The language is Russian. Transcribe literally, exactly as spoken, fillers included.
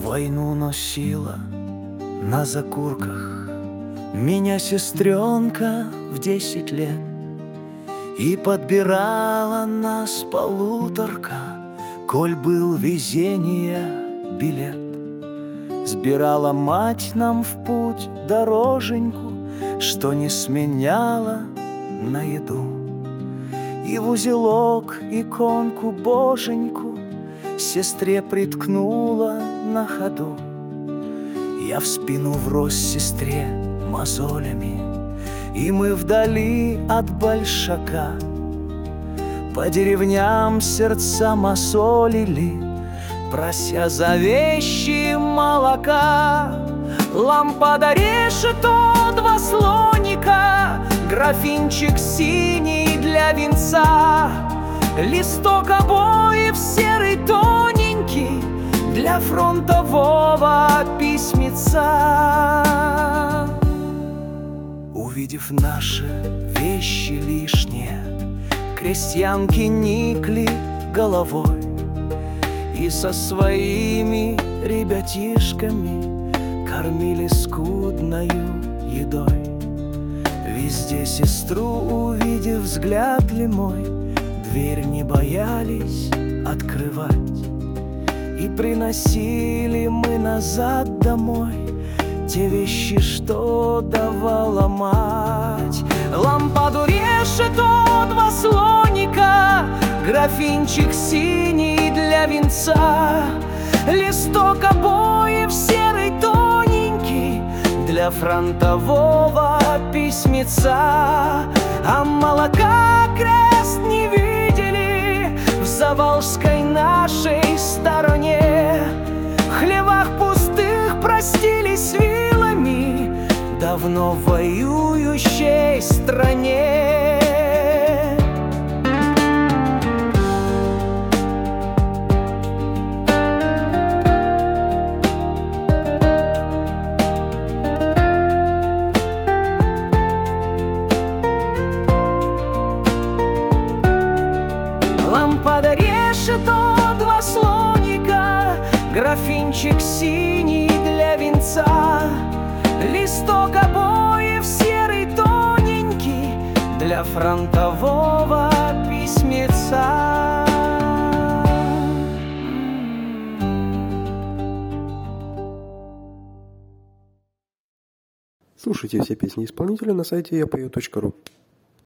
Войну носила на закурках меня сестренка в десять лет, и подбирала нас полуторка, коль был везение билет. Сбирала мать нам в путь дороженьку, что не сменяла на еду, и в узелок иконку боженьку сестре приткнула на ходу. Я в спину врос сестре мозолями, и мы вдали от большака по деревням сердца мосолили, прося за вещи молока. Лампада решето, два слоника, графинчик синий для венца, листок обоев серый тоненький для фронтового письмеца. Увидев наши вещи лишние, крестьянки никли головой и со своими ребятишками кормили скудною едой. Везде сестру увидев взгляд ли мой, дверь не боялись открывать, и приносили мы назад домой те вещи, что давала мать. Лампаду решето, два слоника, графинчик синий для венца, листок обоев серый тоненький для фронтового письмеца. А молока крест не видели в заволжской нашей стороне, в хлевах пустых простились вилами давно в воюющей стране. Лампада решето, два слоника, графинчик синий для венца, листок обоев серый тоненький для фронтового письмеца. Слушайте все песни исполнителя на сайте я пою точка ру.